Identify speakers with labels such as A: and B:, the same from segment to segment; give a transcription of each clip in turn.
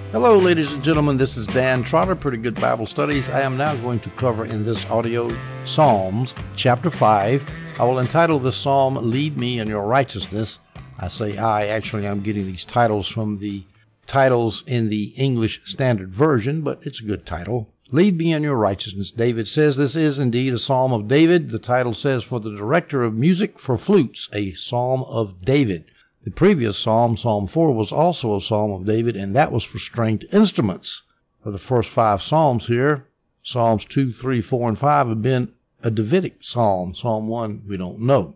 A: Hello, ladies and gentlemen. This is Dan Trotter, Pretty Good Bible Studies. I am now going to cover in this audio Psalms chapter 5. I will entitle this psalm, Lead Me in Your Righteousness. I say actually I'm getting these titles from the titles in the English Standard Version, but it's a good title. Lead me in your righteousness. David says this is indeed a psalm of David. The title says, for the director of music for flutes, a psalm of David. The previous psalm, Psalm 4, was also a psalm of David, and that was for stringed instruments. For the first 5 psalms here, Psalms 2, 3, 4, and 5 have been a Davidic psalm. Psalm 1, we don't know.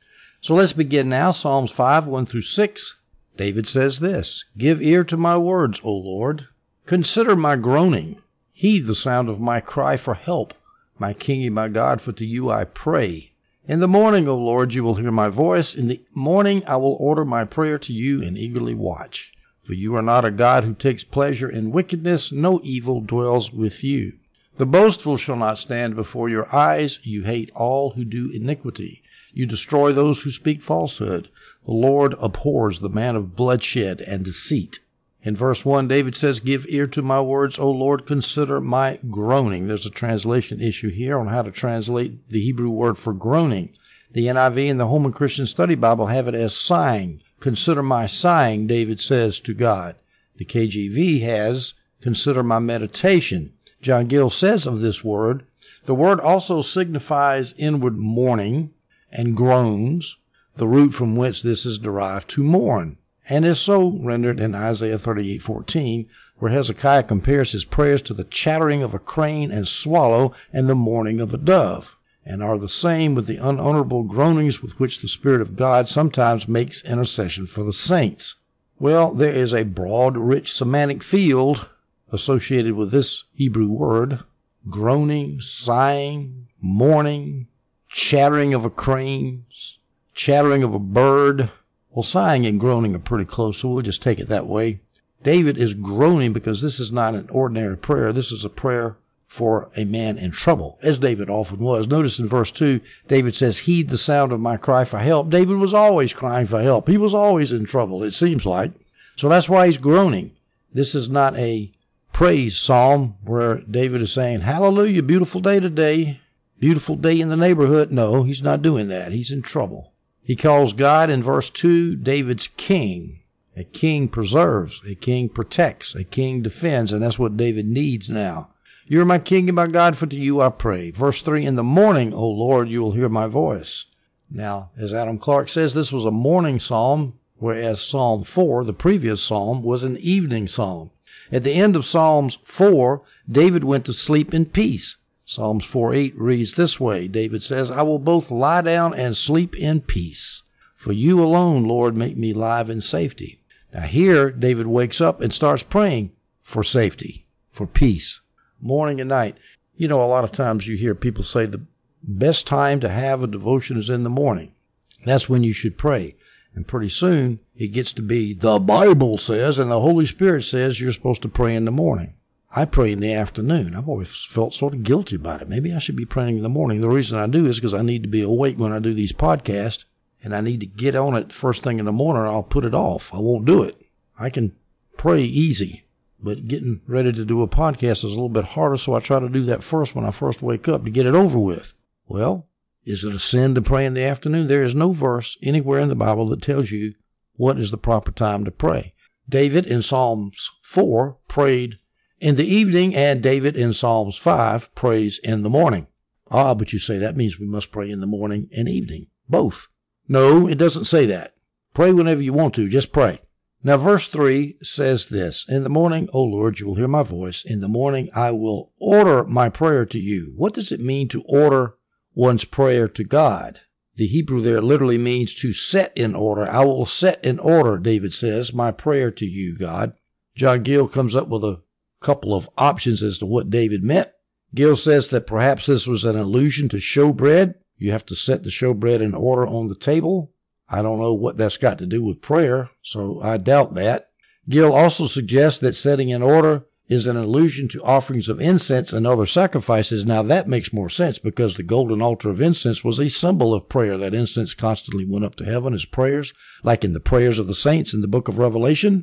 A: So let's begin now. Psalms 5, 1 through 6. David says this, Give ear to my words, O Lord. Consider my groaning. Heed the sound of my cry for help. My King and my God, for to you I pray. In the morning, O Lord, you will hear my voice. In the morning I will order my prayer to you and eagerly watch. For you are not a God who takes pleasure in wickedness. No evil dwells with you. The boastful shall not stand before your eyes. You hate all who do iniquity. You destroy those who speak falsehood. The Lord abhors the man of bloodshed and deceit. In verse 1, David says, Give ear to my words, O Lord, consider my groaning. There's a translation issue here on how to translate the Hebrew word for groaning. The NIV and the Holman Christian Study Bible have it as sighing. Consider my sighing, David says to God. The KJV has, consider my meditation. John Gill says of this word, the word also signifies inward mourning and groans, the root from which this is derived to mourn, and is so rendered in Isaiah 38:14, where Hezekiah compares his prayers to the chattering of a crane and swallow and the mourning of a dove, and are the same with the unutterable groanings with which the Spirit of God sometimes makes intercession for the saints. Well, there is a broad, rich semantic field associated with this Hebrew word, groaning, sighing, mourning, chattering of a crane, chattering of a bird. Well, sighing and groaning are pretty close, so we'll just take it that way. David is groaning because this is not an ordinary prayer. This is a prayer for a man in trouble, as David often was. Notice in verse 2, David says, Heed the sound of my cry for help. David was always crying for help. He was always in trouble, it seems like. So that's why he's groaning. This is not a praise psalm where David is saying, Hallelujah, beautiful day today, beautiful day in the neighborhood. No, he's not doing that. He's in trouble. He calls God in verse 2 David's king. A king preserves, a king protects, a king defends, and that's what David needs now. You are my king and my God, for to you I pray. Verse 3, in the morning, O Lord, you will hear my voice. Now, as Adam Clark says, this was a morning psalm, whereas Psalm 4, the previous psalm, was an evening psalm. At the end of Psalms 4, David went to sleep in peace. Psalms 4:8 reads this way. David says, I will both lie down and sleep in peace. For you alone, Lord, make me lie in safety. Now here, David wakes up and starts praying for safety, for peace, morning and night. You know, a lot of times you hear people say the best time to have a devotion is in the morning. That's when you should pray. And pretty soon, it gets to be the Bible says, and the Holy Spirit says you're supposed to pray in the morning. I pray in the afternoon. I've always felt sort of guilty about it. Maybe I should be praying in the morning. The reason I do is because I need to be awake when I do these podcasts, and I need to get on it first thing in the morning, or I'll put it off. I won't do it. I can pray easy, but getting ready to do a podcast is a little bit harder, so I try to do that first when I first wake up to get it over with. Well, is it a sin to pray in the afternoon? There is no verse anywhere in the Bible that tells you what is the proper time to pray. David in Psalms 4 prayed in the evening, and David in Psalms 5 prays in the morning. But you say that means we must pray in the morning and evening, both. No, it doesn't say that. Pray whenever you want to, just pray. Now, verse 3 says this, In the morning, O Lord, you will hear my voice. In the morning, I will order my prayer to you. What does it mean to order one's prayer to God? The Hebrew there literally means to set in order. I will set in order, David says, my prayer to you, God. John Gill comes up with a couple of options as to what David meant. Gill says that perhaps this was an allusion to showbread. You have to set the showbread in order on the table. I don't know what that's got to do with prayer, so I doubt that. Gill also suggests that setting in order is an allusion to offerings of incense and other sacrifices. Now that makes more sense because the golden altar of incense was a symbol of prayer. That incense constantly went up to heaven as prayers, like in the prayers of the saints in the book of Revelation.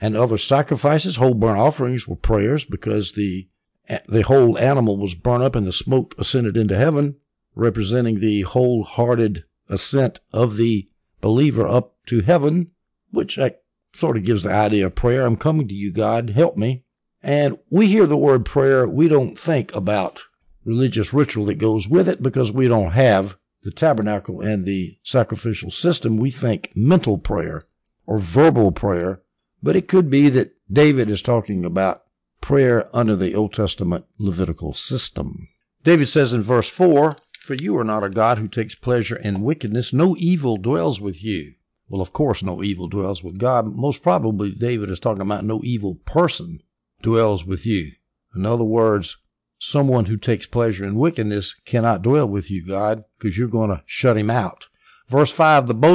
A: and other sacrifices. Whole burnt offerings were prayers because the whole animal was burnt up and the smoke ascended into heaven, representing the wholehearted ascent of the believer up to heaven, which sort of gives the idea of prayer. I'm coming to you, God, help me. And we hear the word prayer, we don't think about religious ritual that goes with it because we don't have the tabernacle and the sacrificial system. We think mental prayer or verbal prayer, but it could be that David is talking about prayer under the Old Testament Levitical system. David says in verse 4, "For you are not a God who takes pleasure in wickedness. No evil dwells with you." Well, of course, no evil dwells with God. Most probably, David is talking about no evil person dwells with you. In other words, someone who takes pleasure in wickedness cannot dwell with you, God, because you're going to shut him out. Verse 5, the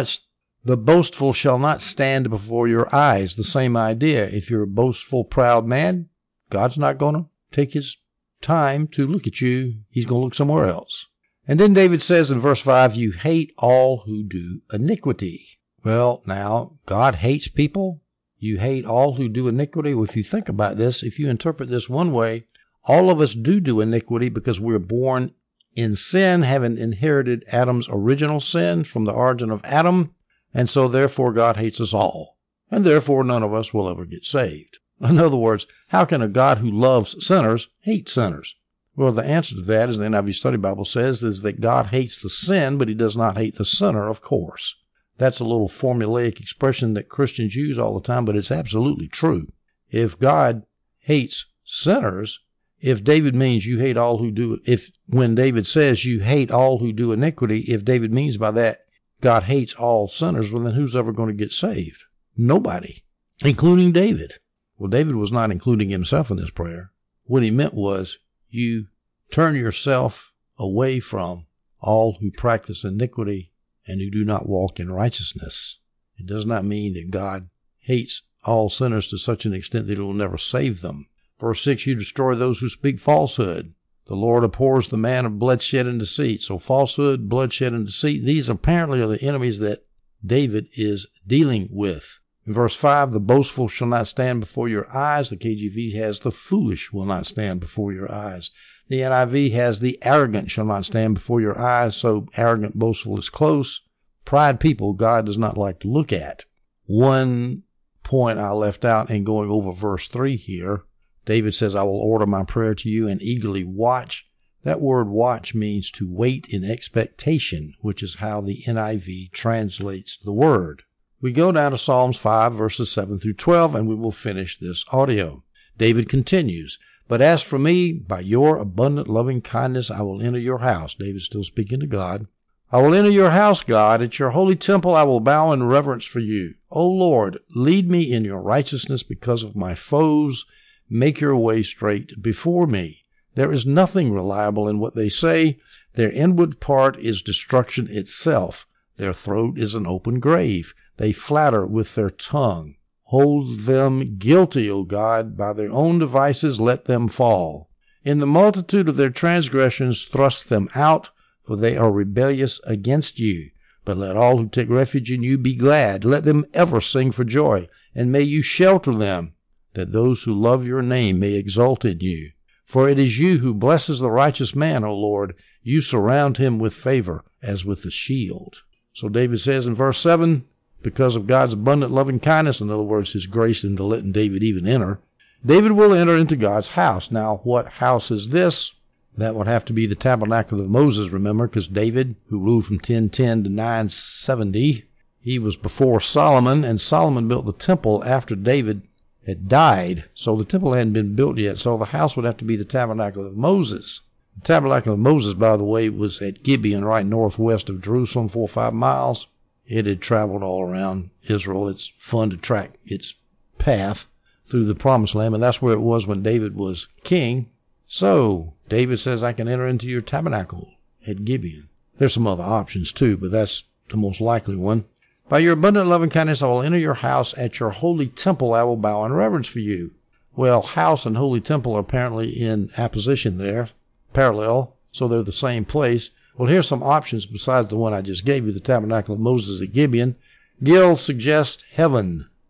A: boastful shall not stand before your eyes. The same idea. If you're a boastful, proud man, God's not going to take his time to look at you. He's going to look somewhere else. And then David says in verse 5, you hate all who do iniquity. Well, now, God hates people. You hate all who do iniquity. Well, if you think about this, if you interpret this one way, all of us do iniquity because we're born in sin, having inherited Adam's original sin from the origin of Adam. And so therefore God hates us all. And therefore none of us will ever get saved. In other words, how can a God who loves sinners hate sinners? Well, the answer to that, as the NIV Study Bible says, is that God hates the sin, but he does not hate the sinner, of course. That's a little formulaic expression that Christians use all the time, but it's absolutely true. If God hates sinners, if David means you hate all who do it, when David says you hate all who do iniquity, if David means by that God hates all sinners, well then who's ever going to get saved? Nobody, including David. Well, David was not including himself in this prayer. What he meant was you turn yourself away from all who practice iniquity and who do not walk in righteousness. It does not mean that God hates all sinners to such an extent that he will never save them. Verse 6, you destroy those who speak falsehood. The Lord abhors the man of bloodshed and deceit. So falsehood, bloodshed, and deceit, these apparently are the enemies that David is dealing with. In verse 5, the boastful shall not stand before your eyes. The KJV has the foolish will not stand before your eyes. The NIV has the arrogant shall not stand before your eyes. So arrogant, boastful is close. Pride people God does not like to look at. One point I left out in going over verse 3 here. David says, I will order my prayer to you and eagerly watch. That word watch means to wait in expectation, which is how the NIV translates the word. We go down to Psalms 5, verses 7 through 12, and we will finish this audio. David continues, but as for me, by your abundant loving kindness, I will enter your house. David's still speaking to God. I will enter your house, God. At your holy temple, I will bow in reverence for you. O Lord, lead me in your righteousness because of my foes. Make your way straight before me. There is nothing reliable in what they say. Their inward part is destruction itself. Their throat is an open grave. They flatter with their tongue. Hold them guilty, O God. By their own devices let them fall. In the multitude of their transgressions thrust them out, for they are rebellious against you. But let all who take refuge in you be glad. Let them ever sing for joy, and may you shelter them, that those who love your name may exult in you. For it is you who blesses the righteous man, O Lord. You surround him with favor as with a shield. So David says in verse 7, because of God's abundant loving kindness, in other words, his grace into letting David even enter, David will enter into God's house. Now, what house is this? That would have to be the tabernacle of Moses, remember, because David, who ruled from 1010 to 970, he was before Solomon, and Solomon built the temple after David had died. So the temple hadn't been built yet, so the house would have to be the tabernacle of Moses. The tabernacle of Moses, by the way, was at Gibeon, right northwest of Jerusalem, 4 or 5 miles. It had traveled all around Israel. It's fun to track its path through the promised land, and that's where it was when David was king. So David says, I can enter into your tabernacle at Gibeon. There's some other options too, but that's the most likely one. By your abundant loving kindness, I will enter your house. At your holy temple, I will bow in reverence for you. Well, house and holy temple are apparently in apposition there, parallel, so they're the same place. Well, here's some options besides the one I just gave you, the tabernacle of Moses at Gibeon. Gil suggests heaven.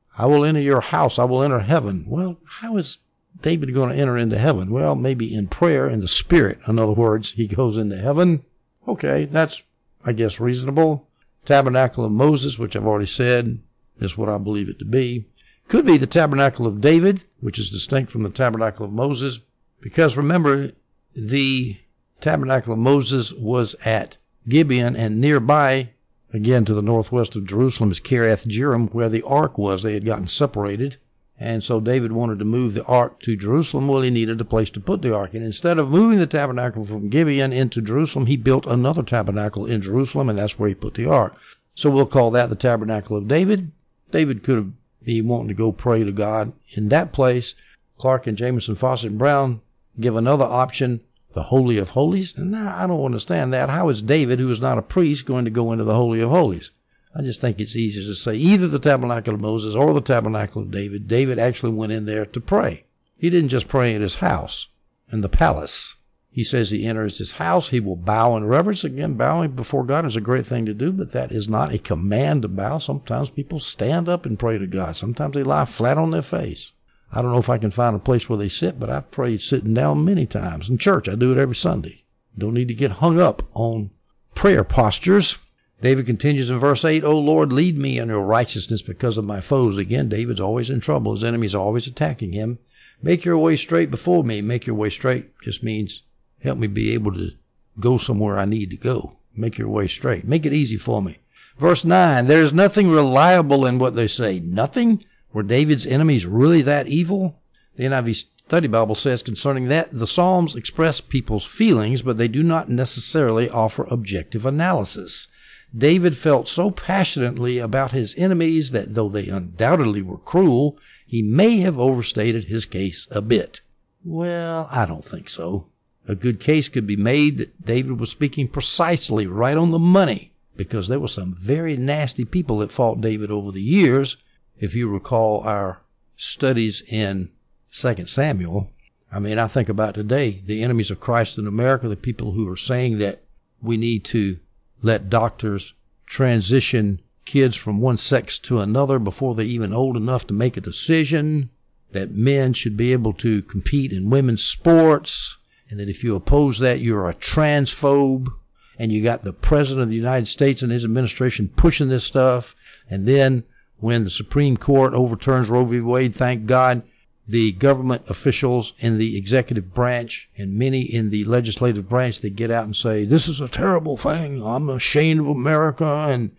A: I will enter your house. I will enter heaven. Well, how is David going to enter into heaven? Well, maybe in prayer, in the Spirit. In other words, he goes into heaven. Okay, that's, I guess, reasonable. Tabernacle of Moses, which I've already said, is what I believe it to be. Could be the Tabernacle of David, which is distinct from the Tabernacle of Moses, because remember, the Tabernacle of Moses was at Gibeon, and nearby, again to the northwest of Jerusalem, is Kiriath Jearim, where the ark was. They had gotten separated, and so David wanted to move the ark to Jerusalem. Well, he needed a place to put the ark, and instead of moving the tabernacle from Gibeon into Jerusalem, he built another tabernacle in Jerusalem, and that's where he put the ark. So we'll call that the Tabernacle of David. David could have been wanting to go pray to God in that place. Clark and Jameson, Fawcett and Brown give another option, the Holy of Holies. And I don't understand that. How is David, who is not a priest, going to go into the Holy of Holies? I just think it's easier to say either the Tabernacle of Moses or the Tabernacle of David. David actually went in there to pray. He didn't just pray at his house, in the palace. He says he enters his house. He will bow in reverence. Again, bowing before God is a great thing to do, but that is not a command to bow. Sometimes people stand up and pray to God. Sometimes they lie flat on their face. I don't know if I can find a place where they sit, but I've prayed sitting down many times. In church, I do it every Sunday. Don't need to get hung up on prayer postures. David continues in verse 8, O Lord, lead me in your righteousness because of my foes. Again, David's always in trouble. His enemies are always attacking him. Make your way straight before me. Make your way straight just means help me be able to go somewhere I need to go. Make your way straight. Make it easy for me. Verse 9, there's nothing reliable in what they say. Nothing? Were David's enemies really that evil? The NIV Study Bible says concerning that, the Psalms express people's feelings, but they do not necessarily offer objective analysis. David felt so passionately about his enemies that though they undoubtedly were cruel, he may have overstated his case a bit. Well, I don't think so. A good case could be made that David was speaking precisely right on the money, because there were some very nasty people that fought David over the years. If you recall our studies in 2 Samuel, I think about today, the enemies of Christ in America, the people who are saying that we need to let doctors transition kids from one sex to another before they're even old enough to make a decision, that men should be able to compete in women's sports, and that if you oppose that, you're a transphobe, and you got the President of the United States and his administration pushing this stuff, and then when the Supreme Court overturns Roe v. Wade, thank God, the government officials in the executive branch and many in the legislative branch, they get out and say, this is a terrible thing. I'm ashamed of America and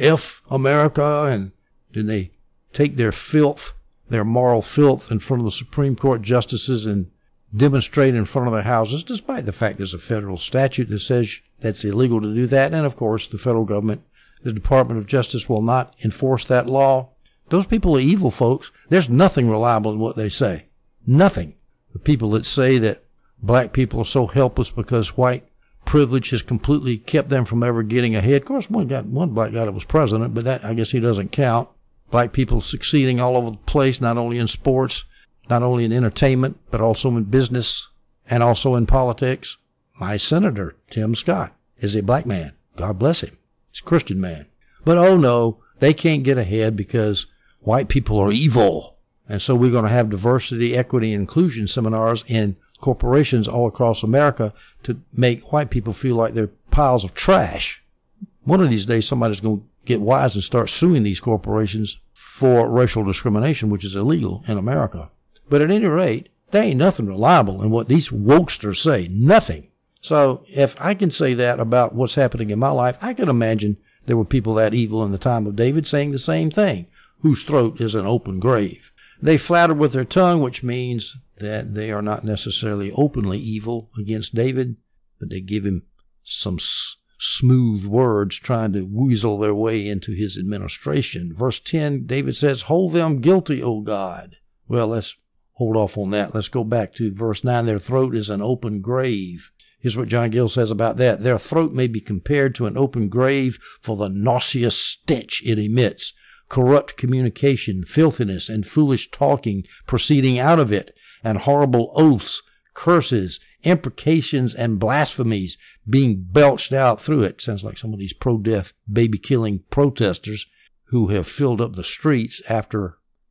A: F America. And then they take their filth, their moral filth in front of the Supreme Court justices and demonstrate in front of their houses, despite the fact there's a federal statute that says that's illegal to do that. And of course, the federal government, the Department of Justice will not enforce that law. Those people are evil, folks. There's nothing reliable in what they say. Nothing. The people that say that black people are so helpless because white privilege has completely kept them from ever getting ahead. Of course, one black guy that was president, but that, I guess he doesn't count. Black people succeeding all over the place, not only in sports, not only in entertainment, but also in business and also in politics. My senator, Tim Scott, is a black man. God bless him. He's a Christian man. But oh no, they can't get ahead because white people are evil. And so we're going to have diversity, equity, and inclusion seminars in corporations all across America to make white people feel like they're piles of trash. One of these days, somebody's going to get wise and start suing these corporations for racial discrimination, which is illegal in America. But at any rate, there ain't nothing reliable in what these wokesters say. Nothing. So if I can say that about what's happening in my life, I can imagine there were people that evil in the time of David saying the same thing, whose throat is an open grave. They flattered with their tongue, which means that they are not necessarily openly evil against David, but they give him some smooth words trying to weasel their way into his administration. Verse 10, David says, hold them guilty, O God. Well, let's hold off on that. Let's go back to verse 9. Their throat is an open grave. Here's what John Gill says about that. Their throat may be compared to an open grave for the nauseous stench it emits. Corrupt communication, filthiness, and foolish talking proceeding out of it, and horrible oaths, curses, imprecations, and blasphemies being belched out through it. Sounds like some of these pro-death, baby-killing protesters who have filled up the streets after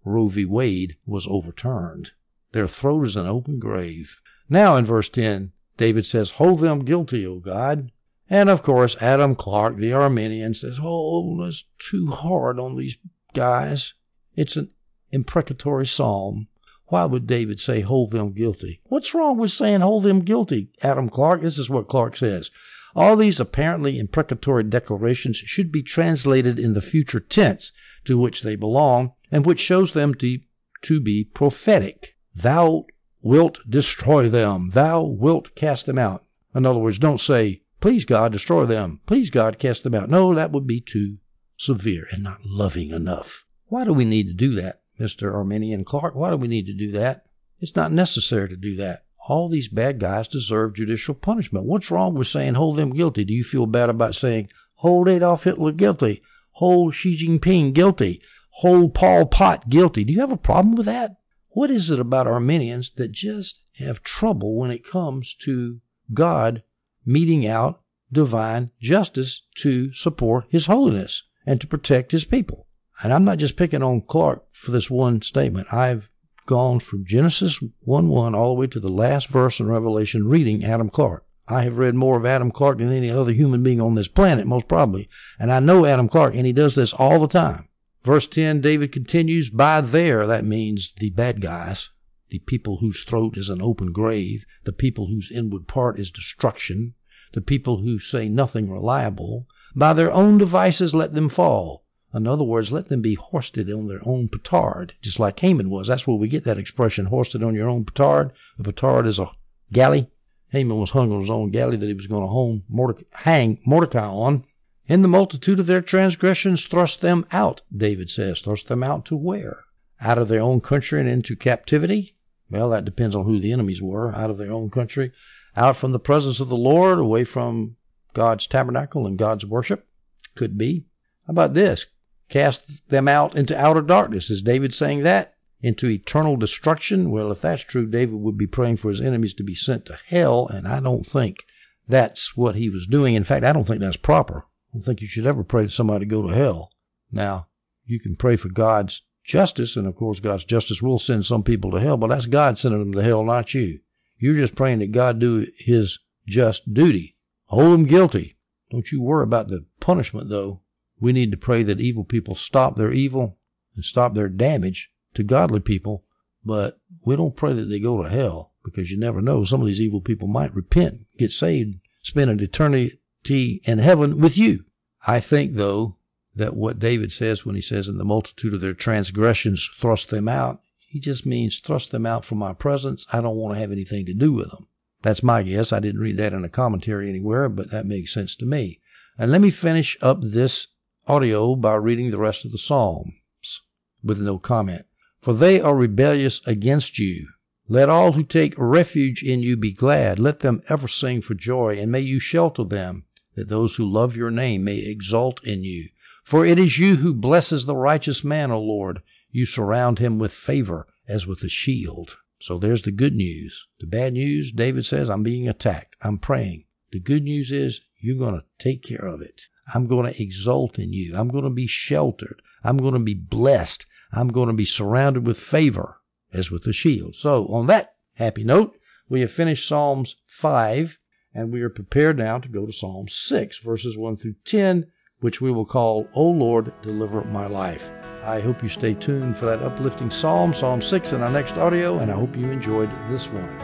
A: Roe v. Wade was overturned. Their throat is an open grave. Now in verse 10, David says, hold them guilty, O God. And of course, Adam Clarke, the Arminian, says, oh, that's too hard on these guys. It's an imprecatory psalm. Why would David say, hold them guilty? What's wrong with saying, hold them guilty, Adam Clarke? This is what Clarke says. All these apparently imprecatory declarations should be translated in the future tense to which they belong, and which shows them to be prophetic. Thou wilt destroy them. Thou wilt cast them out. In other words, don't say, please God, destroy them. Please God, cast them out. No, that would be too severe and not loving enough. Why do we need to do that, Mr. Arminian Clarke? Why do we need to do that? It's not necessary to do that. All these bad guys deserve judicial punishment. What's wrong with saying hold them guilty? Do you feel bad about saying hold Adolf Hitler guilty? Hold Xi Jinping guilty? Hold Pol Pot guilty? Do you have a problem with that? What is it about Arminians that just have trouble when it comes to God meting out divine justice to support his holiness and to protect his people? And I'm not just picking on Clarke for this one statement. I've gone from Genesis 1:1 all the way to the last verse in Revelation reading Adam Clarke. I have read more of Adam Clarke than any other human being on this planet, most probably. And I know Adam Clarke, and he does this all the time. Verse 10, David continues, by there, that means the bad guys, the people whose throat is an open grave, the people whose inward part is destruction, the people who say nothing reliable. By their own devices let them fall. In other words, let them be hoisted on their own petard, just like Haman was. That's where we get that expression, hoisted on your own petard. A petard is a galley. Haman was hung on his own galley that he was going to hang Mordecai on. In the multitude of their transgressions, thrust them out, David says. Thrust them out to where? Out of their own country and into captivity? Well, that depends on who the enemies were. Out of their own country. Out from the presence of the Lord, away from God's tabernacle and God's worship. Could be. How about this? Cast them out into outer darkness. Is David saying that? Into eternal destruction? Well, if that's true, David would be praying for his enemies to be sent to hell, and I don't think that's what he was doing. In fact, I don't think that's proper. I don't think you should ever pray to somebody to go to hell. Now, you can pray for God's justice, and of course God's justice will send some people to hell, but that's God sending them to hell, not you. You're just praying that God do his just duty. Hold them guilty. Don't you worry about the punishment, though. We need to pray that evil people stop their evil and stop their damage to godly people, but we don't pray that they go to hell, because you never know. Some of these evil people might repent, get saved, spend an eternity in heaven with you. I think, though, that what David says when he says, in the multitude of their transgressions, thrust them out, he just means thrust them out from my presence. I don't want to have anything to do with them. That's my guess. I didn't read that in a commentary anywhere, but that makes sense to me. And let me finish up this audio by reading the rest of the Psalms with no comment. For they are rebellious against you. Let all who take refuge in you be glad. Let them ever sing for joy, and may you shelter them, that those who love your name may exult in you. For it is you who blesses the righteous man, O Lord. You surround him with favor as with a shield. So there's the good news. The bad news, David says, I'm being attacked. I'm praying. The good news is you're going to take care of it. I'm going to exult in you. I'm going to be sheltered. I'm going to be blessed. I'm going to be surrounded with favor as with a shield. So on that happy note, we have finished Psalms 5, and we are prepared now to go to Psalm 6, verses 1 through 10, which we will call, O Lord, Deliver My Life. I hope you stay tuned for that uplifting psalm, Psalm 6, in our next audio, and I hope you enjoyed this one.